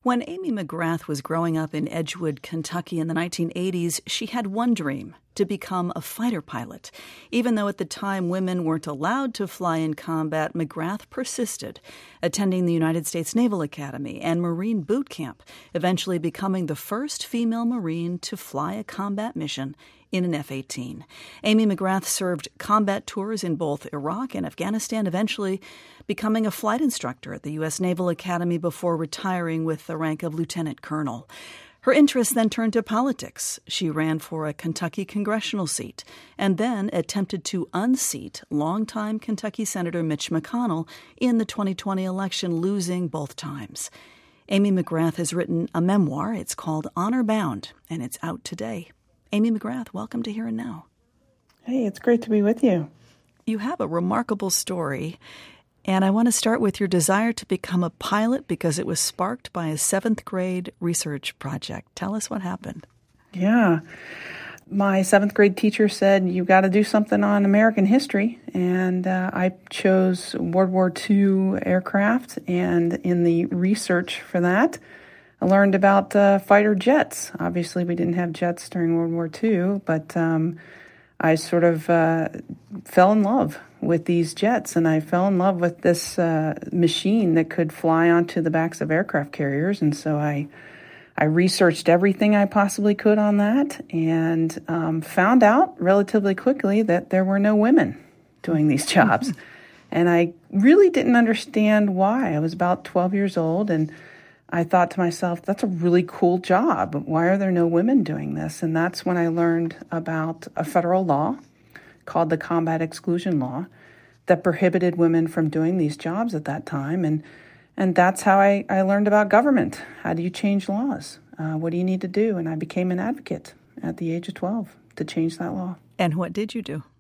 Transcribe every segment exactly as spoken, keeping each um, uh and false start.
When Amy McGrath was growing up in Edgewood, Kentucky in the nineteen eighties, she had one dream, to become a fighter pilot. Even though at the time women weren't allowed to fly in combat, McGrath persisted, attending the United States Naval Academy and Marine Boot Camp, eventually becoming the first female Marine to fly a combat mission in an F eighteen. Amy McGrath served combat tours in both Iraq and Afghanistan, eventually becoming a flight instructor at the U S Naval Academy before retiring with the rank of lieutenant colonel. Her interest then turned to politics. She ran for a Kentucky congressional seat and then attempted to unseat longtime Kentucky Senator Mitch McConnell in the twenty twenty election, losing both times. Amy McGrath has written a memoir. It's called Honor Bound, and it's out today. Amy McGrath, welcome to Here and Now. Hey, it's great to be with you. You have a remarkable story, and I want to start with your desire to become a pilot because it was sparked by a seventh grade research project. Tell us what happened. Yeah. My seventh grade teacher said, you got to do something on American history, and uh, I chose World War Two aircraft, and in the research for that, I learned about uh, fighter jets. Obviously, we didn't have jets during World War Two, but um, I sort of uh, fell in love with these jets, and I fell in love with this uh, machine that could fly onto the backs of aircraft carriers. And so I, I researched everything I possibly could on that, and um, found out relatively quickly that there were no women doing these jobs. And I really didn't understand why. I was about twelve years old, and I thought to myself, that's a really cool job. Why are there no women doing this? And that's when I learned about a federal law called the Combat Exclusion Law that prohibited women from doing these jobs at that time. And and that's how I, I learned about government. How do you change laws? Uh, what do you need to do? And I became an advocate at the age of twelve to change that law. And what did you do?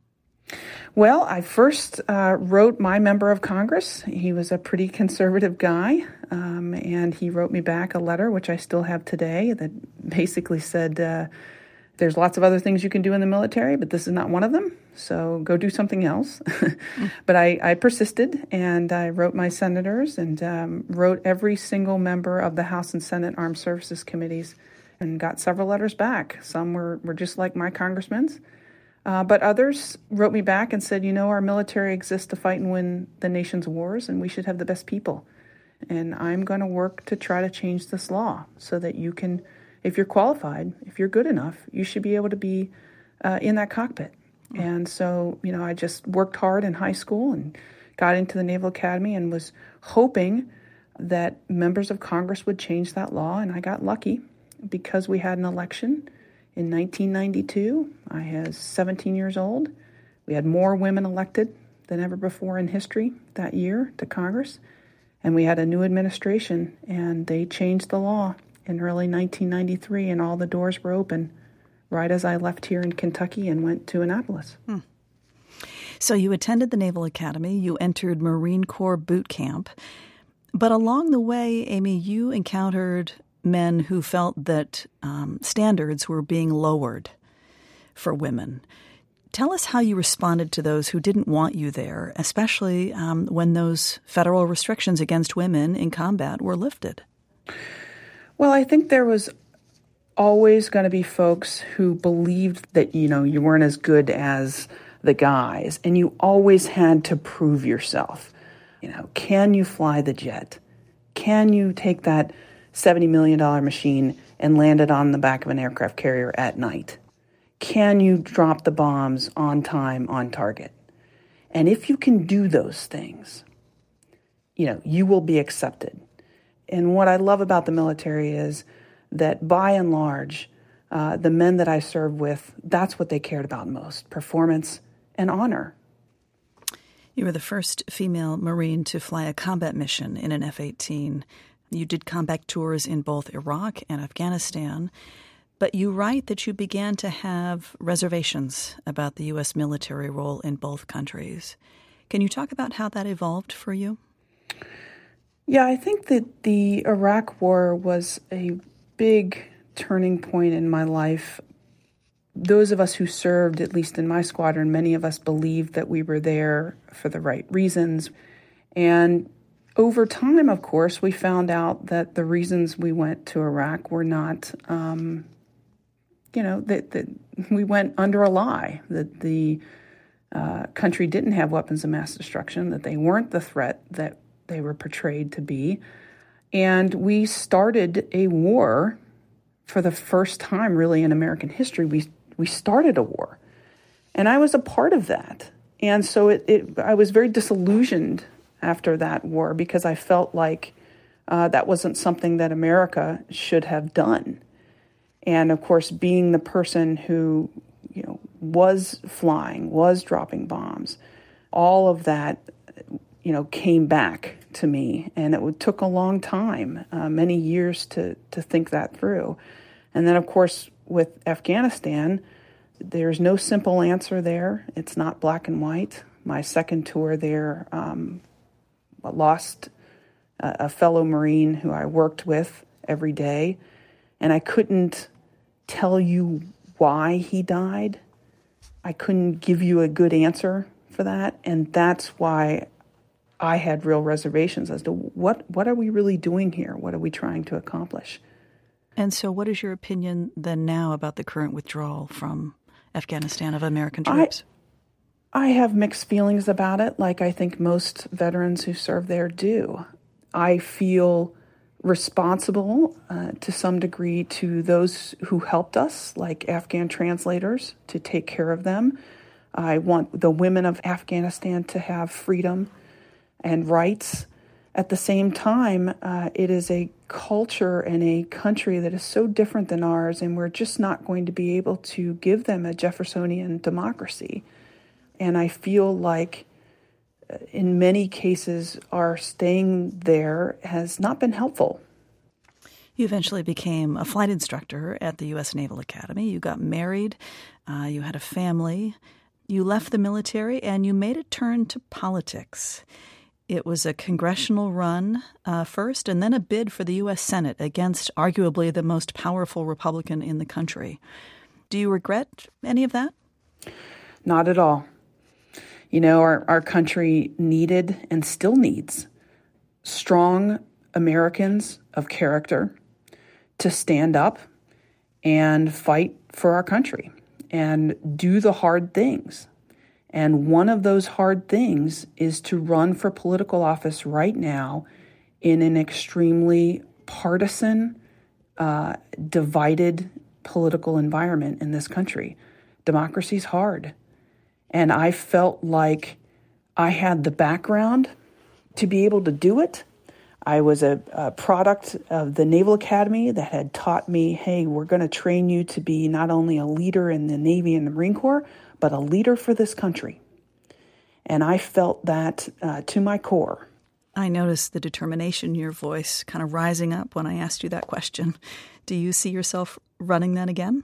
Well, I first uh, wrote my member of Congress. He was a pretty conservative guy, um, and he wrote me back a letter, which I still have today, that basically said, uh, there's lots of other things you can do in the military, but this is not one of them, so go do something else. mm. But I, I persisted, and I wrote my senators and um, wrote every single member of the House and Senate Armed Services Committees and got several letters back. Some were, were just like my congressman's. Uh, but others wrote me back and said, you know, our military exists to fight and win the nation's wars, and we should have the best people. And I'm going to work to try to change this law so that you can, if you're qualified, if you're good enough, you should be able to be uh, in that cockpit. Mm-hmm. And so, you know, I just worked hard in high school and got into the Naval Academy and was hoping that members of Congress would change that law. And I got lucky because we had an election in nineteen ninety-two. I was seventeen years old. We had more women elected than ever before in history that year to Congress. And we had a new administration, and they changed the law in early nineteen ninety-three, and all the doors were open right as I left here in Kentucky and went to Annapolis. Hmm. So you attended the Naval Academy. You entered Marine Corps boot camp. But along the way, Amy, you encountered men who felt that um, standards were being lowered for women. Tell us how you responded to those who didn't want you there, especially um, when those federal restrictions against women in combat were lifted. Well, I think there was always going to be folks who believed that, you know, you weren't as good as the guys, and you always had to prove yourself. You know, can you fly the jet? Can you take that seventy million dollars machine and land it on the back of an aircraft carrier at night? Can you drop the bombs on time, on target? And if you can do those things, you know, you will be accepted. And what I love about the military is that by and large, uh, the men that I served with, that's what they cared about most, performance and honor. You were the first female Marine to fly a combat mission in an F eighteen. You did combat tours in both Iraq and Afghanistan, but you write that you began to have reservations about the U S military role in both countries. Can you talk about how that evolved for you? Yeah, I think that the Iraq War was a big turning point in my life. Those of us who served, at least in my squadron, many of us believed that we were there for the right reasons. And over time, of course, we found out that the reasons we went to Iraq were not, um, you know, that, that we went under a lie, that the uh, country didn't have weapons of mass destruction, that they weren't the threat that they were portrayed to be. And we started a war for the first time, really, in American history. We we started a war. And I was a part of that. And so it, it I was very disillusioned after that war because I felt like uh, that wasn't something that America should have done. And of course, being the person who, you know, was flying, was dropping bombs, all of that, you know, came back to me. And it took a long time, uh, many years to, to think that through. And then, of course, with Afghanistan, there's no simple answer there. It's not black and white. My second tour there, um, lost a, a fellow Marine who I worked with every day, and I couldn't tell you why he died. I couldn't give you a good answer for that, and that's why I had real reservations as to what, what are we really doing here? What are we trying to accomplish? And so what is your opinion then now about the current withdrawal from Afghanistan of American troops? I, I have mixed feelings about it, like I think most veterans who serve there do. I feel responsible uh, to some degree to those who helped us, like Afghan translators, to take care of them. I want the women of Afghanistan to have freedom and rights. At the same time, uh, it is a culture and a country that is so different than ours, and we're just not going to be able to give them a Jeffersonian democracy. And I feel like in many cases, our staying there has not been helpful. You eventually became a flight instructor at the U S Naval Academy. You got married. Uh, you had a family. You left the military, and you made a turn to politics. It was a congressional run uh, first, and then a bid for the U S Senate against arguably the most powerful Republican in the country. Do you regret any of that? Not at all. You know, our, our country needed and still needs strong Americans of character to stand up and fight for our country and do the hard things. And one of those hard things is to run for political office right now in an extremely partisan, uh, divided political environment in this country. Democracy's hard. And I felt like I had the background to be able to do it. I was a, a product of the Naval Academy that had taught me, hey, we're going to train you to be not only a leader in the Navy and the Marine Corps, but a leader for this country. And I felt that uh, to my core. I noticed the determination in your voice kind of rising up when I asked you that question. Do you see yourself running that again?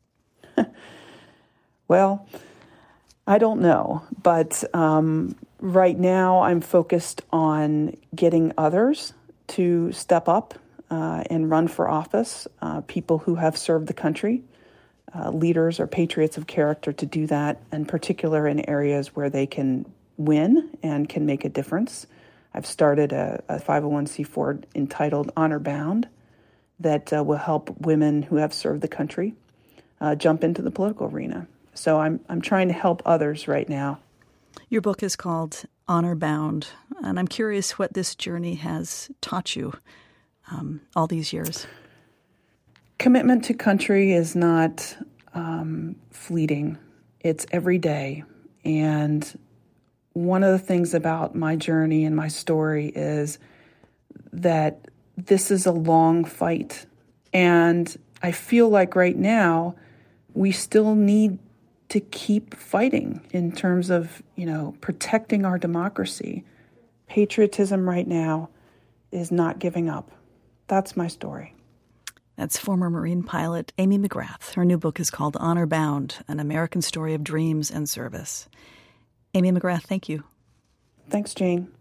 Well, I don't know. But um, right now I'm focused on getting others to step up uh, and run for office, uh, people who have served the country. Uh, leaders or patriots of character to do that, in particular in areas where they can win and can make a difference. I've started a, a five oh one c four entitled Honor Bound that uh, will help women who have served the country uh, jump into the political arena. So I'm I'm trying to help others right now. Your book is called Honor Bound, and I'm curious what this journey has taught you um, all these years. Commitment to country is not um, fleeting. It's every day. And one of the things about my journey and my story is that this is a long fight. And I feel like right now we still need to keep fighting in terms of, you know, protecting our democracy. Patriotism right now is not giving up. That's my story. That's former Marine pilot Amy McGrath. Her new book is called Honor Bound, An American Story of Dreams and Service. Amy McGrath, thank you. Thanks, Jane.